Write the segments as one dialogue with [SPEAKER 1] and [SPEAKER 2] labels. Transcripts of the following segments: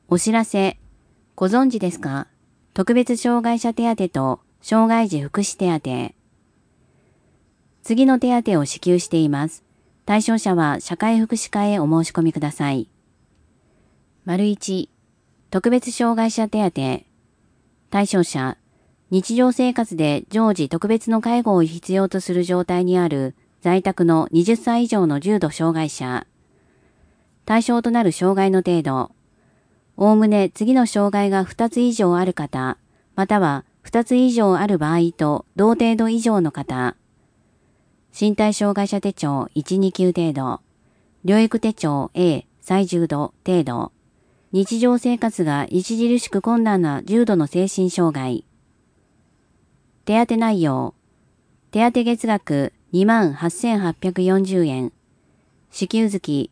[SPEAKER 1] お知らせ。ご存知ですか？特別障害者手当と障害児福祉手当。次の手当を支給しています。対象者は社会福祉課へお申し込みください。1、特別障害者手当。対象者、日常生活で常時特別の介護を必要とする状態にある在宅の20歳以上の重度障害者。対象となる障害の程度。おおむね次の障害が2つ以上ある方、または2つ以上ある場合と同程度以上の方。身体障害者手帳1、2級程度。療育手帳 A 最重度程度。日常生活が著しく困難な重度の精神障害。手当内容。手当月額28,840円。支給月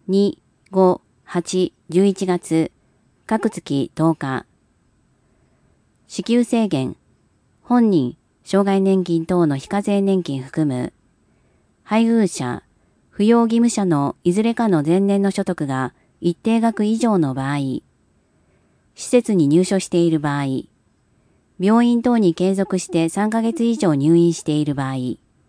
[SPEAKER 1] 2、5、8、11月。各月10日。支給制限。本人、障害年金等の非課税年金含む。配偶者、扶養義務者のいずれかの前年の所得が一定額以上の場合。施設に入所している場合。病院等に継続して3ヶ月以上入院している場合。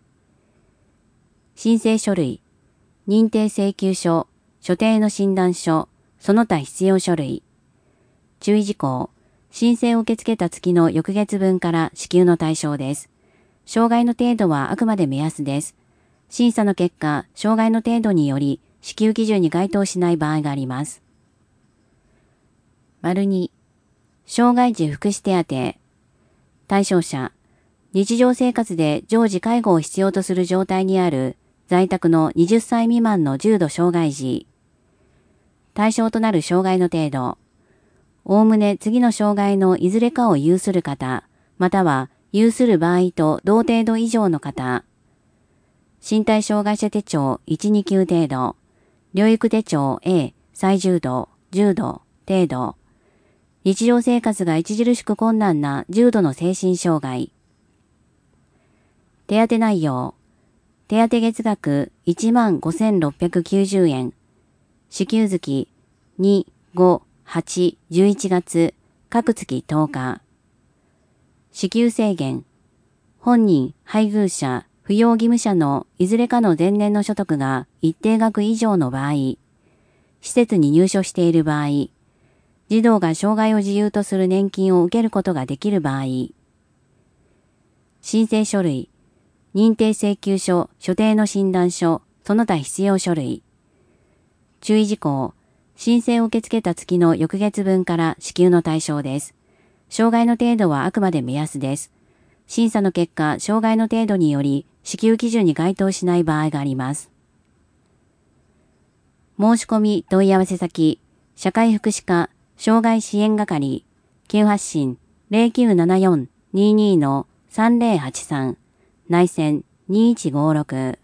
[SPEAKER 1] 申請書類。認定請求書、所定の診断書、その他必要書類。注意事項。申請を受け付けた月の翌月分から支給の対象です。障害の程度はあくまで目安です。審査の結果、障害の程度により支給基準に該当しない場合があります。2、障害児福祉手当。対象者、日常生活で常時介護を必要とする状態にある在宅の20歳未満の重度障害児。対象となる障害の程度。おおむね次の障害のいずれかを有する方、または有する場合と同程度以上の方。身体障害者手帳1、2級程度。療育手帳 A 最重度、重度、程度。日常生活が著しく困難な重度の精神障害。手当内容。手当月額15,690円。支給月2、5、8、11月、各月10日。支給制限。本人、配偶者、扶養義務者のいずれかの前年の所得が一定額以上の場合。施設に入所している場合。児童が障害を自由とする年金を受けることができる場合。申請書類。認定請求書、所定の診断書、その他必要書類。注意事項。申請を受け付けた月の翌月分から支給の対象です。障害の程度はあくまで目安です。審査の結果、障害の程度により支給基準に該当しない場合があります。申し込み問い合わせ先、社会福祉課、障害支援係、急発進 0974-22-3083、内線2156